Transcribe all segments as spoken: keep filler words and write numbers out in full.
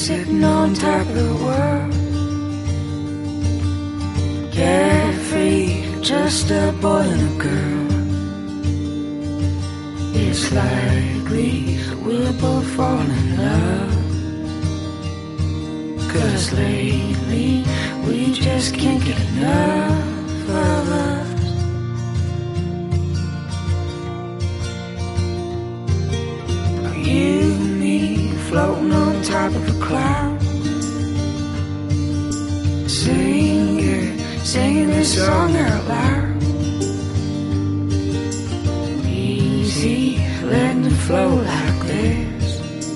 sitting on top of the world, carefree, just a boy and a girl. It's likely we'll both fall in love, 'cause lately we just can't get enough of us. You, me, floating on top of a cloud, singing, singing this song out loud. Easy, letting it flow like this,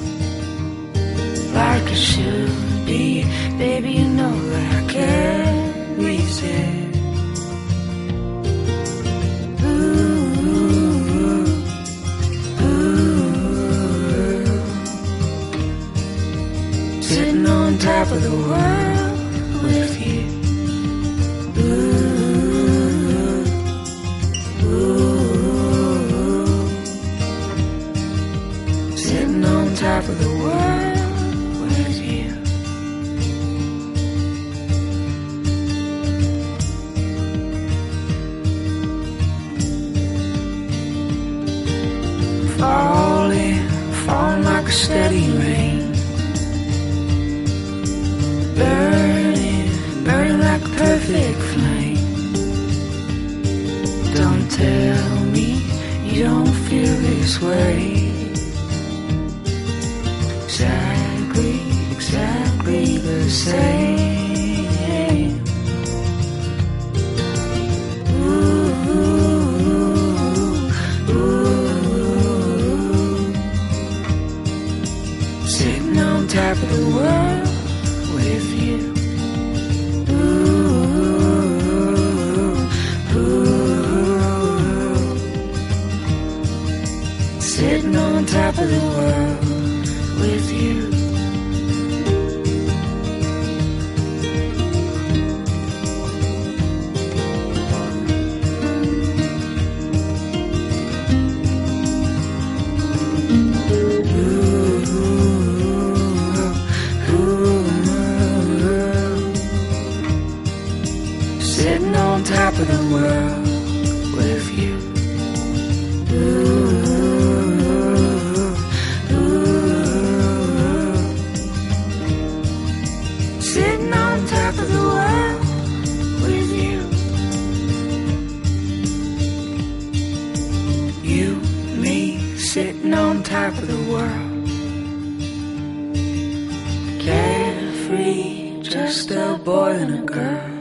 like it should be. Baby, you know that I can't resist. Sitting on top of the world with you. Ooh, ooh. Sitting on top of the world with you. Falling, falling like a steady rain, burning, burning like a perfect flame. Don't tell me you don't feel this way. Exactly, exactly the same. Ooh, ooh, ooh. Sitting on top of the world with you. Ooh, ooh. Sitting on top of the world with you. Sitting on top of the world with you. Ooh, ooh. Sitting on top of the world with you. You, me, sitting on top of the world, carefree, just a boy and a girl.